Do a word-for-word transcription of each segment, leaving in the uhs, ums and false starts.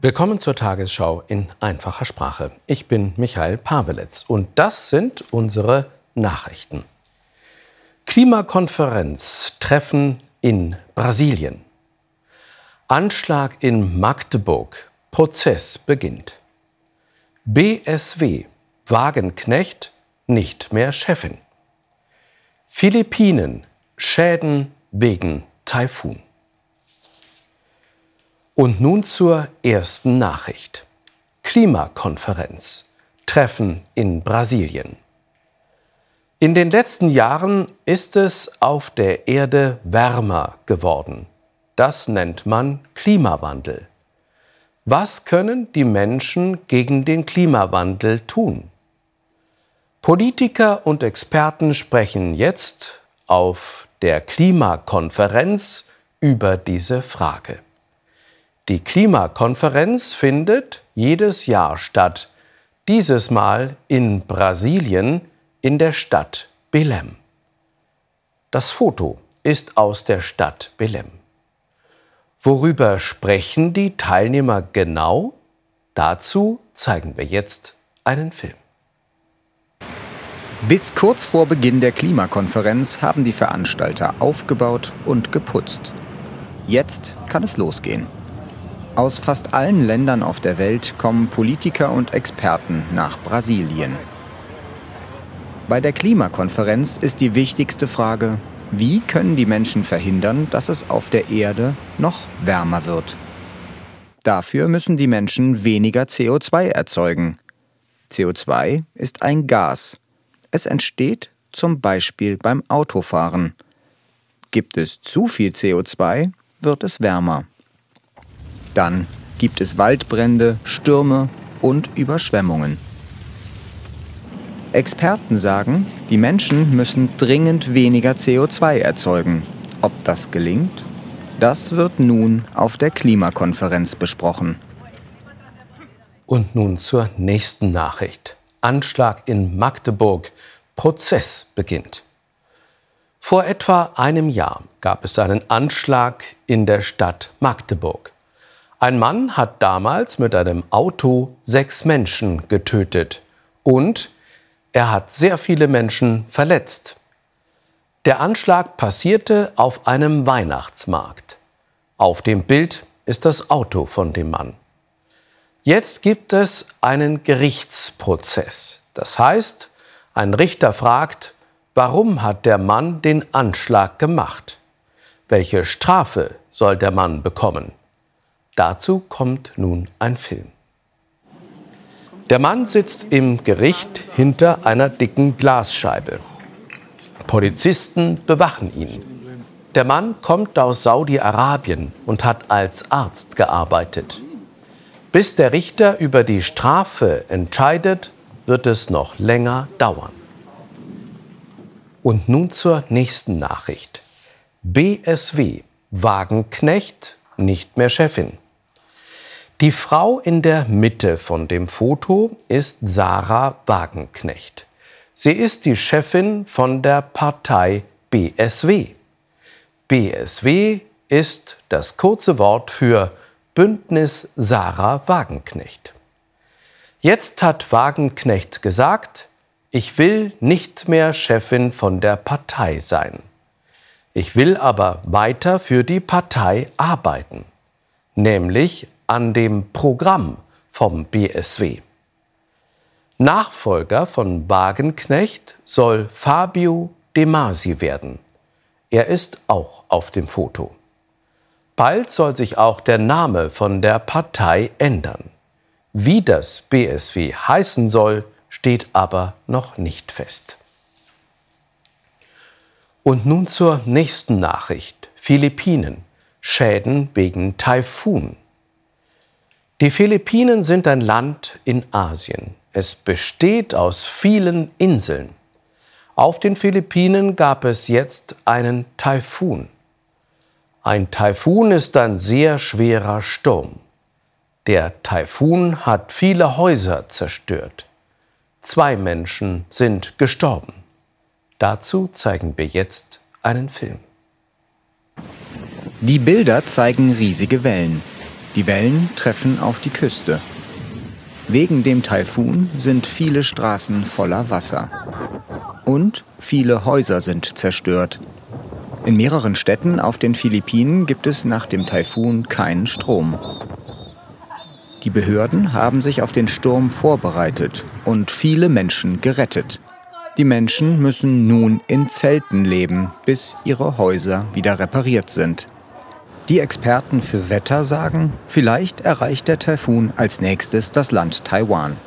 Willkommen zur Tagesschau in einfacher Sprache. Ich bin Michael Pavelec und das sind unsere Nachrichten. Klimakonferenz, Treffen in Brasilien. Anschlag in Magdeburg, Prozess beginnt. B S W, Wagenknecht, nicht mehr Chefin. Philippinen, Schäden wegen Taifun. Und nun zur ersten Nachricht. Klimakonferenz, Treffen in Brasilien. In den letzten Jahren ist es auf der Erde wärmer geworden. Das nennt man Klimawandel. Was können die Menschen gegen den Klimawandel tun? Politiker und Experten sprechen jetzt auf der Klimakonferenz über diese Frage. Die Klimakonferenz findet jedes Jahr statt, dieses Mal in Brasilien in der Stadt Belém. Das Foto ist aus der Stadt Belém. Worüber sprechen die Teilnehmer genau? Dazu zeigen wir jetzt einen Film. Bis kurz vor Beginn der Klimakonferenz haben die Veranstalter aufgebaut und geputzt. Jetzt kann es losgehen. Aus fast allen Ländern auf der Welt kommen Politiker und Experten nach Brasilien. Bei der Klimakonferenz ist die wichtigste Frage: Wie können die Menschen verhindern, dass es auf der Erde noch wärmer wird? Dafür müssen die Menschen weniger C O zwei erzeugen. C O zwei ist ein Gas. Es entsteht zum Beispiel beim Autofahren. Gibt es zu viel C O zwei, wird es wärmer. Dann gibt es Waldbrände, Stürme und Überschwemmungen. Experten sagen, die Menschen müssen dringend weniger C O zwei erzeugen. Ob das gelingt? Das wird nun auf der Klimakonferenz besprochen. Und nun zur nächsten Nachricht. Anschlag in Magdeburg. Prozess beginnt. Vor etwa einem Jahr gab es einen Anschlag in der Stadt Magdeburg. Ein Mann hat damals mit einem Auto sechs Menschen getötet und er hat sehr viele Menschen verletzt. Der Anschlag passierte auf einem Weihnachtsmarkt. Auf dem Bild ist das Auto von dem Mann. Jetzt gibt es einen Gerichtsprozess. Das heißt, ein Richter fragt, warum hat der Mann den Anschlag gemacht? Welche Strafe soll der Mann bekommen? Dazu kommt nun ein Film. Der Mann sitzt im Gericht hinter einer dicken Glasscheibe. Polizisten bewachen ihn. Der Mann kommt aus Saudi-Arabien und hat als Arzt gearbeitet. Bis der Richter über die Strafe entscheidet, wird es noch länger dauern. Und nun zur nächsten Nachricht. B S W, Wagenknecht, nicht mehr Chefin. Die Frau in der Mitte von dem Foto ist Sarah Wagenknecht. Sie ist die Chefin von der Partei B S W. B S W ist das kurze Wort für Bündnis Sarah Wagenknecht. Jetzt hat Wagenknecht gesagt, ich will nicht mehr Chefin von der Partei sein. Ich will aber weiter für die Partei arbeiten, nämlich an dem Programm vom B S W. Nachfolger von Wagenknecht soll Fabio De Masi werden. Er ist auch auf dem Foto. Bald soll sich auch der Name von der Partei ändern. Wie das B S W heißen soll, steht aber noch nicht fest. Und nun zur nächsten Nachricht. Philippinen. Schäden wegen Taifun. Die Philippinen sind ein Land in Asien. Es besteht aus vielen Inseln. Auf den Philippinen gab es jetzt einen Taifun. Ein Taifun ist ein sehr schwerer Sturm. Der Taifun hat viele Häuser zerstört. Zwei Menschen sind gestorben. Dazu zeigen wir jetzt einen Film. Die Bilder zeigen riesige Wellen. Die Wellen treffen auf die Küste. Wegen dem Taifun sind viele Straßen voller Wasser. Und viele Häuser sind zerstört. In mehreren Städten auf den Philippinen gibt es nach dem Taifun keinen Strom. Die Behörden haben sich auf den Sturm vorbereitet und viele Menschen gerettet. Die Menschen müssen nun in Zelten leben, bis ihre Häuser wieder repariert sind. Die Experten für Wetter sagen, vielleicht erreicht der Taifun als nächstes das Land Taiwan.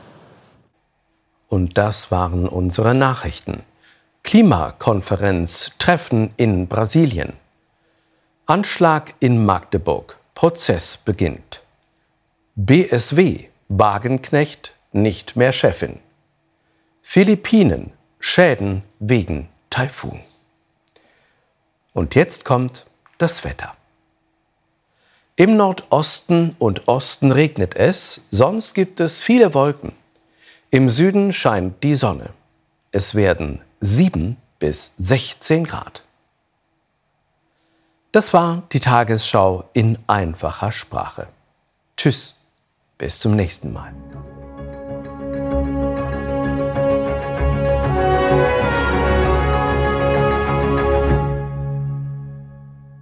Und das waren unsere Nachrichten. Klimakonferenz, Treffen in Brasilien. Anschlag in Magdeburg, Prozess beginnt. B S W, Wagenknecht, nicht mehr Chefin. Philippinen, Schäden wegen Taifun. Und jetzt kommt das Wetter. Im Nordosten und Osten regnet es, sonst gibt es viele Wolken. Im Süden scheint die Sonne. Es werden sieben bis sechzehn Grad. Das war die Tagesschau in einfacher Sprache. Tschüss, bis zum nächsten Mal.